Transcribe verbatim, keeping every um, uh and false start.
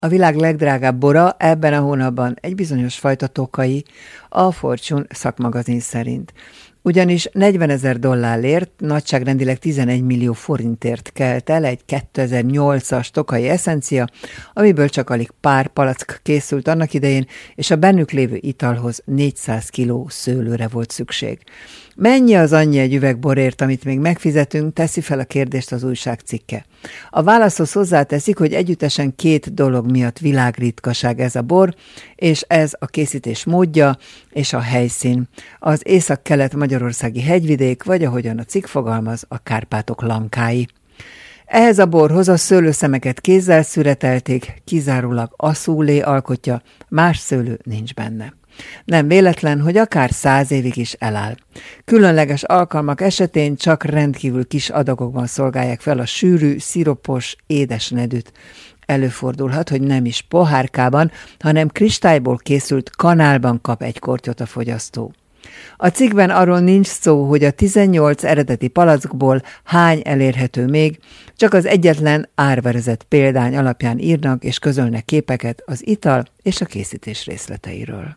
A világ legdrágább bora ebben a hónapban egy bizonyos fajta tokai, a Fortune szakmagazin szerint. Ugyanis negyvenezer dollárért, nagyságrendileg tizenegy millió forintért kelt el egy kétezer-nyolcas tokai eszencia, amiből csak alig pár palack készült annak idején, és a bennük lévő italhoz négyszáz kiló szőlőre volt szükség. Mennyi az annyi egy üveg borért, amit még megfizetünk, teszi fel a kérdést az újság cikke. A válaszhoz hozzáteszik, hogy együttesen két dolog miatt világritkaság ez a bor, és ez a készítés módja és a helyszín. Az észak-kelet-magyarországi hegyvidék, vagy ahogyan a cikk fogalmaz, a Kárpátok lankái. Ehhez a borhoz a szőlőszemeket kézzel szüretelték, kizárólag a szúlé alkotja, más szőlő nincs benne. Nem véletlen, hogy akár száz évig is eláll. Különleges alkalmak esetén csak rendkívül kis adagokban szolgálják fel a sűrű, sziropos, édes nedűt. Előfordulhat, hogy nem is pohárkában, hanem kristályból készült kanálban kap egy kortyot a fogyasztó. A cikkben arról nincs szó, hogy a tizennyolc eredeti palackból hány elérhető még, csak az egyetlen árverezett példány alapján írnak és közölnek képeket az ital és a készítés részleteiről.